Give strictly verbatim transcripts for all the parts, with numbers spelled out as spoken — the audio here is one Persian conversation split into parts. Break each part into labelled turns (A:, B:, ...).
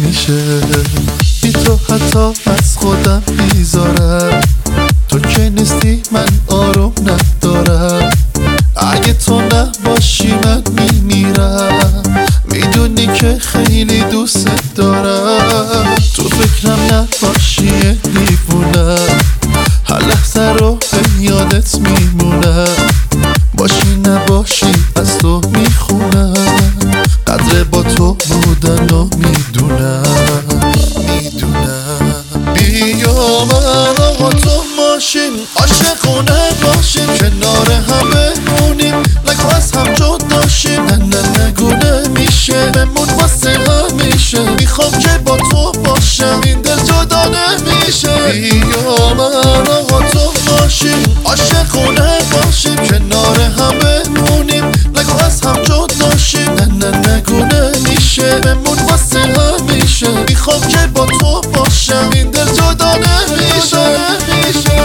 A: نمیشه. بی تو حتی از خودم بیزارم، تو که نیستی من آروم ندارم. اگه تو نباشی من میمیرم، میدونی که خیلی دوست دارم. تو فکرم نباشی یه دیوونم، هر لحظه رو به یادت میمونم. باشی نباشی از تو میخونم، قدر با تو بودن و میدونم میدونم. بیا من آقا تو ماشین، عاشقونه باشیم، کنار هم بمونیم، نگو از هم جداشیم. نه نه نگو نمیشه، بمون واسه همیشه. میخوام که با تو باشم، این دل جدا نمیشه. بیا من آقا تو ماشین، عاشقونه باشیم، کنار هم بمونیم، نگو از هم جداشیم. نه نه نگو نمیشه، بمون واسه همیشه. میخوام که با تو باشم، این دل جدا نمیشه نمیشه.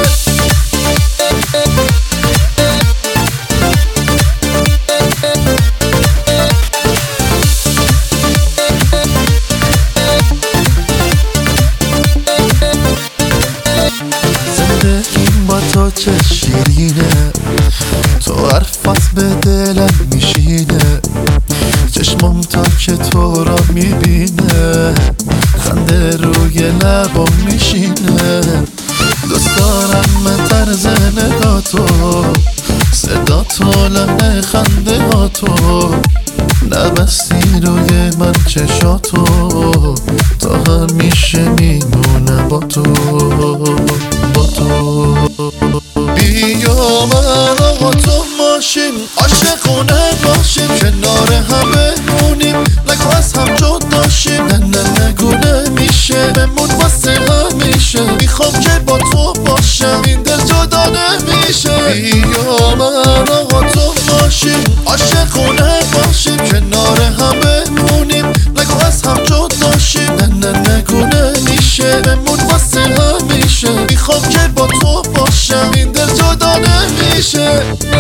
A: زندگیم با تو چه شیرینه، تو حرفات به دلم میشینه. چشمم تا که تو را میبینه، خنده روی لبم میشینه. دوست دارم من طرز نگاه تو، صدا تو، لحن خنده ها تو. نبستی روی من چشاتو، تا همیشه میمونم با تو با تو. بیا من آقا تو ماشین، عاشقونه باشیم، کنار هم بمونیم، نگو از هم جداشیم. نه نه نگو نمیشه، بمون واسه همیشه. میخوام که با تو باشم، این دل جدا نمیشه. بیا من آقا تو ماشین، عاشقونه باشیم، کنار هم بمونیم، نگو از هم جداشیم. نه نه نگو نمیشه، بمون واسه همیشه. میخوام که با تو باشم، این دل جدا نمیشه.